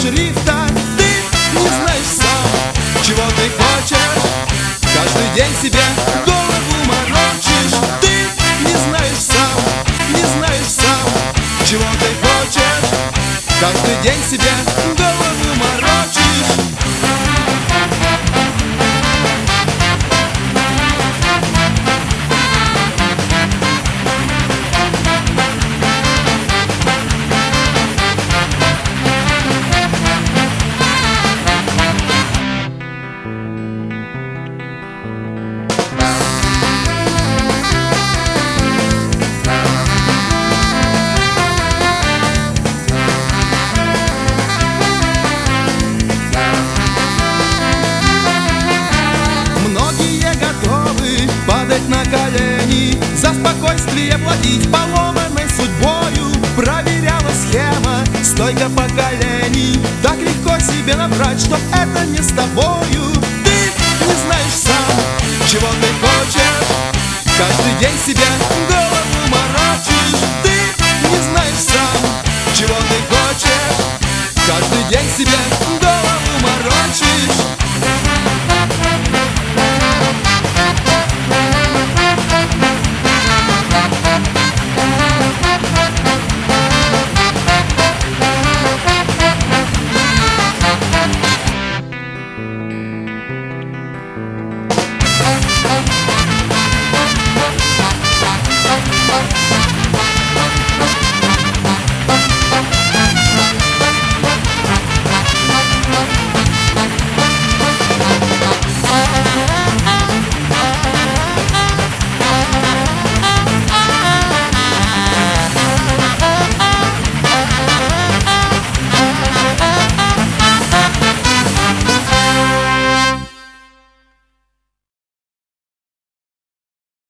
шрифта. Ты не знаешь сам, чего ты хочешь. Каждый день себе голову морочишь. Ты не знаешь сам, чего ты хочешь. Каждый день себе голову морочишь. Падать на колени, за спокойствие платить поломанной судьбою. Проверяла схема, столько поколений. Так легко себе набрать, что это не с тобою. Ты не знаешь сам, чего ты хочешь. Каждый день себе голову морочишь. Ты не знаешь сам, чего ты хочешь. Каждый день себе